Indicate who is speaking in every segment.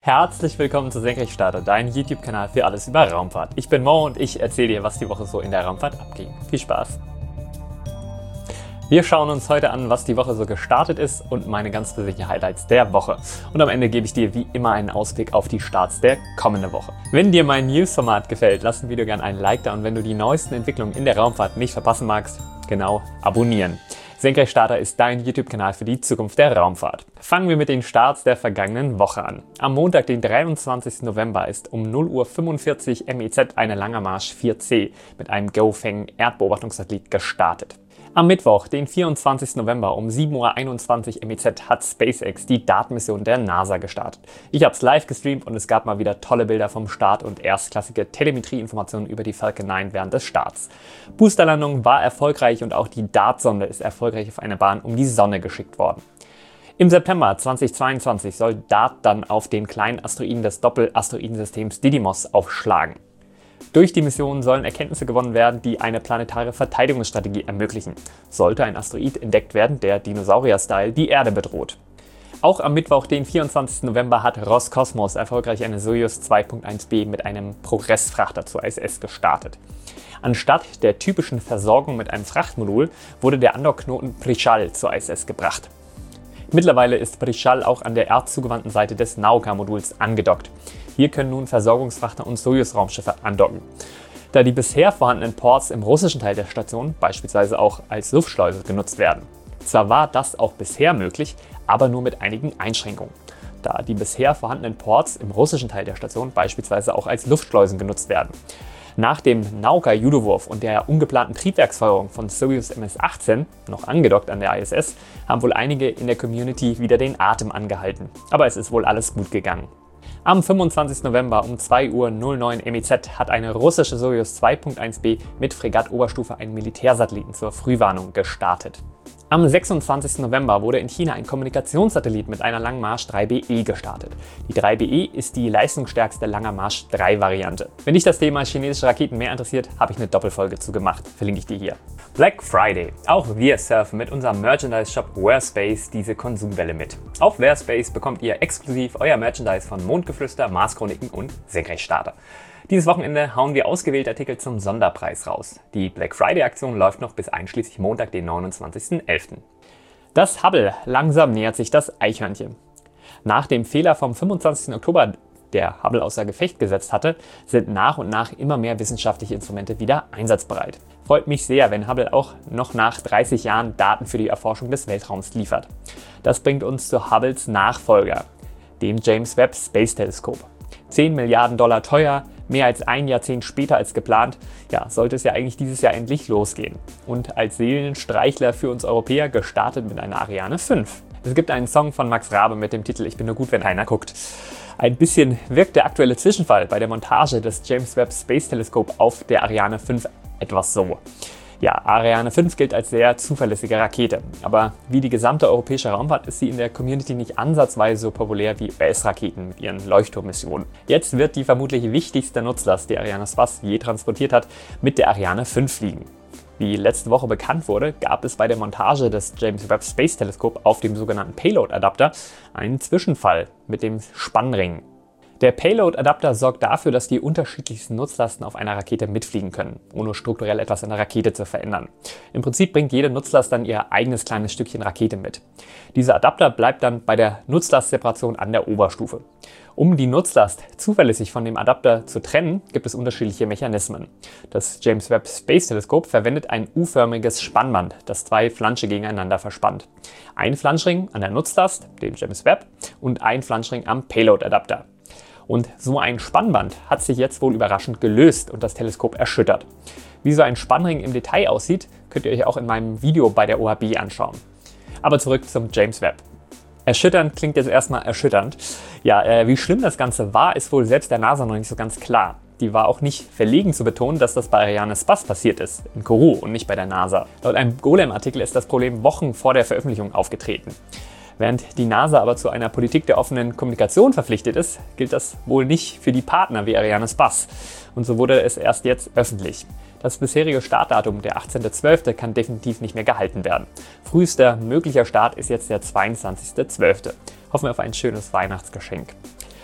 Speaker 1: Herzlich willkommen zu Senkrechtstarter, dein YouTube-Kanal für alles über Raumfahrt. Ich bin Mo und ich erzähle dir, was die Woche so in der Raumfahrt abging. Viel Spaß! Wir schauen uns heute an, was die Woche so gestartet ist und meine ganz persönlichen Highlights der Woche. Und am Ende gebe ich dir wie immer einen Ausblick auf die Starts der kommenden Woche. Wenn dir mein News-Format gefällt, lass dem Video gerne einen Like da und wenn du die neuesten Entwicklungen in der Raumfahrt nicht verpassen magst, genau, abonnieren. Senkrechtstarter ist dein YouTube-Kanal für die Zukunft der Raumfahrt. Fangen wir mit den Starts der vergangenen Woche an. Am Montag, den 23. November, ist um 0:45 Uhr MEZ eine Langermarsch 4C mit einem Gaofen Erdbeobachtungssatellit gestartet. Am Mittwoch, den 24. November um 7:21 Uhr MEZ hat SpaceX die Datenmission der NASA gestartet. Ich habe es live gestreamt und es gab mal wieder tolle Bilder vom Start und erstklassige Telemetrieinformationen über die Falcon 9 während des Starts. Boosterlandung war erfolgreich und auch die DART-Sonde ist erfolgreich auf eine Bahn um die Sonne geschickt worden. Im September 2022 soll DART dann auf den kleinen Asteroiden des Doppelasteroidensystems Didymos aufschlagen. Durch die Mission sollen Erkenntnisse gewonnen werden, die eine planetare Verteidigungsstrategie ermöglichen. Sollte ein Asteroid entdeckt werden, der Dinosaurier-Style die Erde bedroht. Auch am Mittwoch, den 24. November, hat Roskosmos erfolgreich eine Soyuz 2.1b mit einem Progress-Frachter zur ISS gestartet. Anstatt der typischen Versorgung mit einem Frachtmodul wurde der Andockknoten Prichal zur ISS gebracht. Mittlerweile ist Prichal auch an der erdzugewandten Seite des Nauka-Moduls angedockt. Hier können nun Versorgungsfrachter und Soyuz-Raumschiffe andocken. Da die bisher vorhandenen Ports im russischen Teil der Station beispielsweise auch als Luftschleuse genutzt werden. Zwar war das auch bisher möglich, aber nur mit einigen Einschränkungen. Da die bisher vorhandenen Ports im russischen Teil der Station beispielsweise auch als Luftschleusen genutzt werden. Nach dem Nauka-Judowurf und der ungeplanten Triebwerksfeuerung von Soyuz MS-18, noch angedockt an der ISS, haben wohl einige in der Community wieder den Atem angehalten. Aber es ist wohl alles gut gegangen. Am 25. November um 2:09 Uhr MEZ hat eine russische Soyuz 2.1b mit Fregatt-Oberstufe einen Militärsatelliten zur Frühwarnung gestartet. Am 26. November wurde in China ein Kommunikationssatellit mit einer Langmarsch 3BE gestartet. Die 3BE ist die leistungsstärkste Langermarsch 3 Variante. Wenn dich das Thema chinesische Raketen mehr interessiert, habe ich eine Doppelfolge zu gemacht. Verlinke ich dir hier. Black Friday. Auch wir surfen mit unserem Merchandise-Shop Wearspace diese Konsumwelle mit. Auf Wearspace bekommt ihr exklusiv euer Merchandise von Mondgeflüster, Mars-Chroniken und Senkrechtstarter. Dieses Wochenende hauen wir ausgewählte Artikel zum Sonderpreis raus. Die Black Friday-Aktion läuft noch bis einschließlich Montag, den 29.11. Das Hubble, langsam nähert sich das Eichhörnchen. Nach dem Fehler vom 25. Oktober, der Hubble außer Gefecht gesetzt hatte, sind nach und nach immer mehr wissenschaftliche Instrumente wieder einsatzbereit. Freut mich sehr, wenn Hubble auch noch nach 30 Jahren Daten für die Erforschung des Weltraums liefert. Das bringt uns zu Hubbles Nachfolger, dem James Webb Space Telescope. 10 Milliarden Dollar teuer, mehr als ein Jahrzehnt später als geplant, ja, sollte es ja eigentlich dieses Jahr endlich losgehen. Und als Seelenstreichler für uns Europäer gestartet mit einer Ariane 5. Es gibt einen Song von Max Rabe mit dem Titel "Ich bin nur gut, wenn einer guckt". Ein bisschen wirkt der aktuelle Zwischenfall bei der Montage des James Webb Space Telescope auf der Ariane 5 etwas so. Ja, Ariane 5 gilt als sehr zuverlässige Rakete, aber wie die gesamte europäische Raumfahrt ist sie in der Community nicht ansatzweise so populär wie US-Raketen mit ihren Leuchtturmmissionen. Jetzt wird die vermutlich wichtigste Nutzlast, die Arianespace je transportiert hat, mit der Ariane 5 fliegen. Wie letzte Woche bekannt wurde, gab es bei der Montage des James Webb Space Telescope auf dem sogenannten Payload-Adapter einen Zwischenfall mit dem Spannring. Der Payload-Adapter sorgt dafür, dass die unterschiedlichsten Nutzlasten auf einer Rakete mitfliegen können, ohne strukturell etwas an der Rakete zu verändern. Im Prinzip bringt jede Nutzlast dann ihr eigenes kleines Stückchen Rakete mit. Dieser Adapter bleibt dann bei der Nutzlastseparation an der Oberstufe. Um die Nutzlast zuverlässig von dem Adapter zu trennen, gibt es unterschiedliche Mechanismen. Das James Webb Space Telescope verwendet ein U-förmiges Spannband, das zwei Flansche gegeneinander verspannt. Ein Flanschring an der Nutzlast, dem James Webb, und ein Flanschring am Payload-Adapter. Und so ein Spannband hat sich jetzt wohl überraschend gelöst und das Teleskop erschüttert. Wie so ein Spannring im Detail aussieht, könnt ihr euch auch in meinem Video bei der OHB anschauen. Aber zurück zum James Webb. Erschütternd klingt jetzt erstmal erschütternd. Ja, wie schlimm das Ganze war, ist wohl selbst der NASA noch nicht so ganz klar. Die war auch nicht verlegen zu betonen, dass das bei Arianespace passiert ist, in Kourou und nicht bei der NASA. Laut einem Golem-Artikel ist das Problem Wochen vor der Veröffentlichung aufgetreten. Während die NASA aber zu einer Politik der offenen Kommunikation verpflichtet ist, gilt das wohl nicht für die Partner wie Arianespace. Und so wurde es erst jetzt öffentlich. Das bisherige Startdatum, der 18.12., kann definitiv nicht mehr gehalten werden. Frühester möglicher Start ist jetzt der 22.12. Hoffen wir auf ein schönes Weihnachtsgeschenk.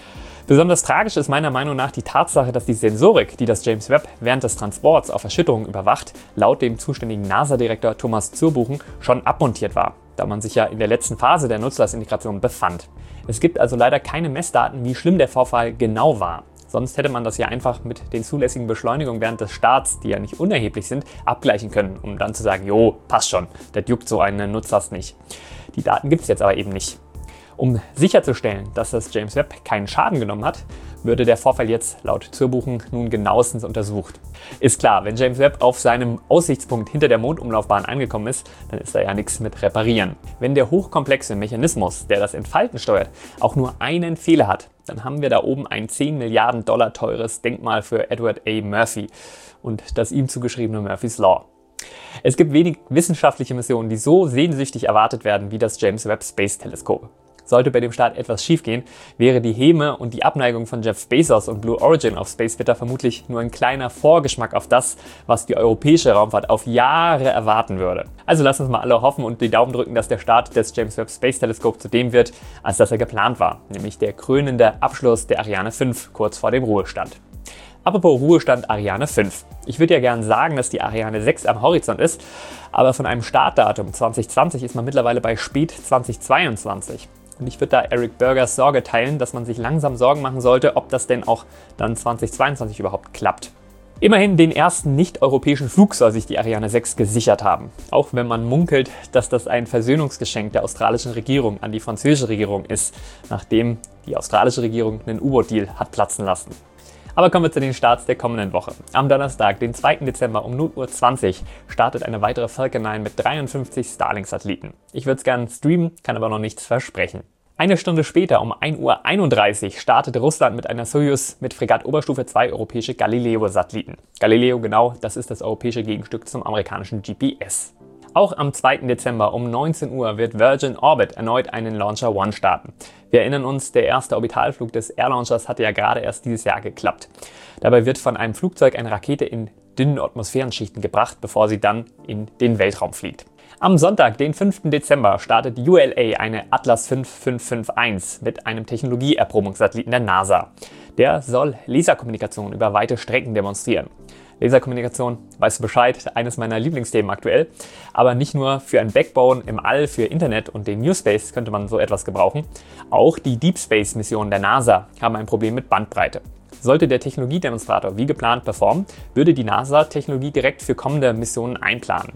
Speaker 1: Besonders tragisch ist meiner Meinung nach die Tatsache, dass die Sensorik, die das James Webb während des Transports auf Erschütterungen überwacht, laut dem zuständigen NASA-Direktor Thomas Zurbuchen schon abmontiert war, da man sich ja in der letzten Phase der Nutzlastintegration befand. Es gibt also leider keine Messdaten, wie schlimm der Vorfall genau war. Sonst hätte man das ja einfach mit den zulässigen Beschleunigungen während des Starts, die ja nicht unerheblich sind, abgleichen können, um dann zu sagen, jo, passt schon, das juckt so eine Nutzlast nicht. Die Daten gibt es jetzt aber eben nicht. Um sicherzustellen, dass das James Webb keinen Schaden genommen hat, würde der Vorfall jetzt laut Zurbuchen nun genauestens untersucht. Ist klar, wenn James Webb auf seinem Aussichtspunkt hinter der Mondumlaufbahn angekommen ist, dann ist da ja nichts mit reparieren. Wenn der hochkomplexe Mechanismus, der das Entfalten steuert, auch nur einen Fehler hat, dann haben wir da oben ein 10 Milliarden Dollar teures Denkmal für Edward A. Murphy und das ihm zugeschriebene Murphy's Law. Es gibt wenig wissenschaftliche Missionen, die so sehnsüchtig erwartet werden wie das James Webb Space Teleskop. Sollte bei dem Start etwas schiefgehen, wäre die Häme und die Abneigung von Jeff Bezos und Blue Origin auf Spacewetter vermutlich nur ein kleiner Vorgeschmack auf das, was die europäische Raumfahrt auf Jahre erwarten würde. Also lasst uns mal alle hoffen und die Daumen drücken, dass der Start des James Webb Space Telescope zu dem wird, als dass er geplant war, nämlich der krönende Abschluss der Ariane 5 kurz vor dem Ruhestand. Apropos Ruhestand Ariane 5. Ich würde ja gern sagen, dass die Ariane 6 am Horizont ist, aber von einem Startdatum 2020 ist man mittlerweile bei spät 2022. Und ich würde da Eric Bergers Sorge teilen, dass man sich langsam Sorgen machen sollte, ob das denn auch dann 2022 überhaupt klappt. Immerhin den ersten nicht-europäischen Flug soll sich die Ariane 6 gesichert haben. Auch wenn man munkelt, dass das ein Versöhnungsgeschenk der australischen Regierung an die französische Regierung ist, nachdem die australische Regierung einen U-Boot-Deal hat platzen lassen. Aber kommen wir zu den Starts der kommenden Woche. Am Donnerstag, den 2. Dezember um 0:20 Uhr startet eine weitere Falcon 9 mit 53 Starlink-Satelliten. Ich würde es gerne streamen, kann aber noch nichts versprechen. Eine Stunde später, um 1:31 Uhr, startete Russland mit einer Soyuz mit Fregatt Oberstufe 2 europäische Galileo-Satelliten. Galileo, genau, das ist das europäische Gegenstück zum amerikanischen GPS. Auch am 2. Dezember um 19 Uhr wird Virgin Orbit erneut einen Launcher One starten. Wir erinnern uns, der erste Orbitalflug des Air-Launchers hatte ja gerade erst dieses Jahr geklappt. Dabei wird von einem Flugzeug eine Rakete in dünnen Atmosphärenschichten gebracht, bevor sie dann in den Weltraum fliegt. Am Sonntag, den 5. Dezember, startet ULA eine Atlas 5551 mit einem Technologieerprobungssatelliten der NASA. Der soll Laserkommunikation über weite Strecken demonstrieren. Laserkommunikation, weißt du Bescheid, eines meiner Lieblingsthemen aktuell. Aber nicht nur für ein Backbone im All, für Internet und den New Space könnte man so etwas gebrauchen. Auch die Deep Space Missionen der NASA haben ein Problem mit Bandbreite. Sollte der Technologiedemonstrator wie geplant performen, würde die NASA Technologie direkt für kommende Missionen einplanen.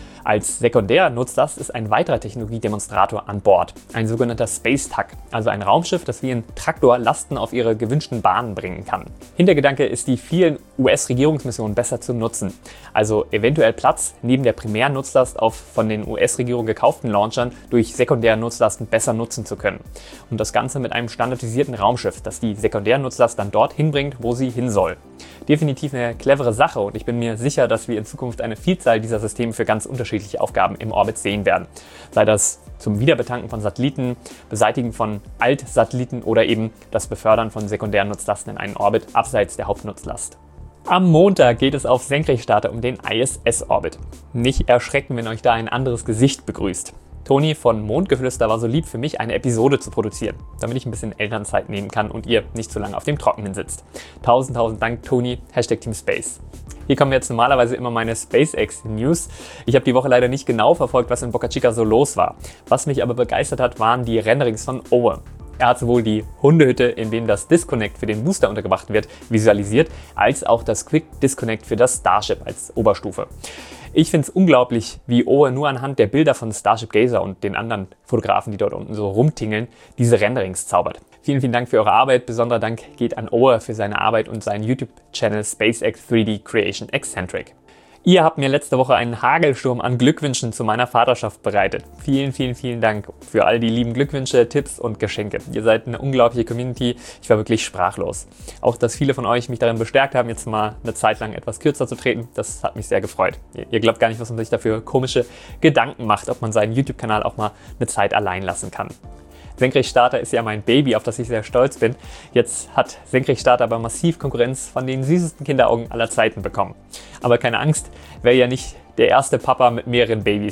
Speaker 1: Als Sekundärnutzlast ist ein weiterer Technologiedemonstrator an Bord, ein sogenannter Space Tug, also ein Raumschiff, das wie ein Traktor Lasten auf ihre gewünschten Bahnen bringen kann. Hintergedanke ist, die vielen US-Regierungsmissionen besser zu nutzen, also eventuell Platz neben der Primärnutzlast auf von den US-Regierungen gekauften Launchern durch Sekundärnutzlasten besser nutzen zu können. Und das Ganze mit einem standardisierten Raumschiff, das die Sekundärnutzlast dann dorthin bringt, wo sie hin soll. Definitiv eine clevere Sache und ich bin mir sicher, dass wir in Zukunft eine Vielzahl dieser Systeme für ganz unterschiedliche Aufgaben im Orbit sehen werden. Sei das zum Wiederbetanken von Satelliten, Beseitigen von Altsatelliten oder eben das Befördern von sekundären Nutzlasten in einen Orbit abseits der Hauptnutzlast. Am Montag geht es auf Senkrechtstarter um den ISS-Orbit. Nicht erschrecken, wenn euch da ein anderes Gesicht begrüßt. Toni von Mondgeflüster war so lieb für mich, eine Episode zu produzieren, damit ich ein bisschen Elternzeit nehmen kann und ihr nicht so lange auf dem Trockenen sitzt. Tausend Dank, Toni, #TeamSpace. Hier kommen jetzt normalerweise immer meine SpaceX-News. Ich habe die Woche leider nicht genau verfolgt, was in Boca Chica so los war. Was mich aber begeistert hat, waren die Renderings von Owen. Er hat sowohl die Hundehütte, in dem das Disconnect für den Booster untergebracht wird, visualisiert, als auch das Quick Disconnect für das Starship als Oberstufe. Ich finde es unglaublich, wie Owe nur anhand der Bilder von Starship Gazer und den anderen Fotografen, die dort unten so rumtingeln, diese Renderings zaubert. Vielen Dank für eure Arbeit. Besonderer Dank geht an Owe für seine Arbeit und seinen YouTube-Channel SpaceX 3D Creation Eccentric. Ihr habt mir letzte Woche einen Hagelsturm an Glückwünschen zu meiner Vaterschaft bereitet. Vielen Dank für all die lieben Glückwünsche, Tipps und Geschenke. Ihr seid eine unglaubliche Community. Ich war wirklich sprachlos. Auch, dass viele von euch mich darin bestärkt haben, jetzt mal eine Zeit lang etwas kürzer zu treten, das hat mich sehr gefreut. Ihr glaubt gar nicht, was man sich dafür komische Gedanken macht, ob man seinen YouTube-Kanal auch mal eine Zeit allein lassen kann. Senkrechtstarter ist ja mein Baby, auf das ich sehr stolz bin. Jetzt hat Senkrechtstarter aber massiv Konkurrenz von den süßesten Kinderaugen aller Zeiten bekommen. Aber keine Angst, wäre ja nicht der erste Papa mit mehreren Babys.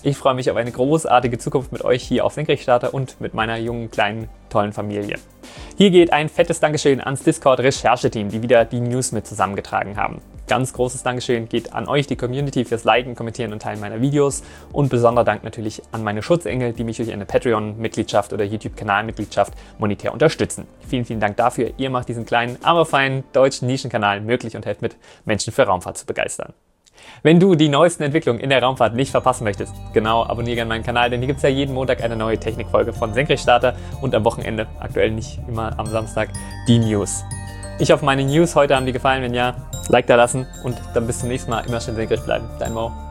Speaker 1: Ich freue mich auf eine großartige Zukunft mit euch hier auf Senkrechtstarter und mit meiner jungen, kleinen, tollen Familie. Hier geht ein fettes Dankeschön ans Discord-Rechercheteam, die wieder die News mit zusammengetragen haben. Ganz großes Dankeschön geht an euch, die Community, fürs Liken, Kommentieren und Teilen meiner Videos und besonderer Dank natürlich an meine Schutzengel, die mich durch eine Patreon-Mitgliedschaft oder YouTube-Kanal-Mitgliedschaft monetär unterstützen. Vielen, vielen Dank dafür. Ihr macht diesen kleinen, aber feinen deutschen Nischenkanal möglich und helft mit, Menschen für Raumfahrt zu begeistern. Wenn du die neuesten Entwicklungen in der Raumfahrt nicht verpassen möchtest, genau, abonniere gerne meinen Kanal, denn hier gibt es ja jeden Montag eine neue Technikfolge von Senkrechtstarter und am Wochenende, aktuell nicht immer am Samstag, die News. Ich hoffe, meine News heute haben dir gefallen. Wenn ja, Like da lassen und dann bis zum nächsten Mal. Immer schön senkrecht bleiben. Dein Mo.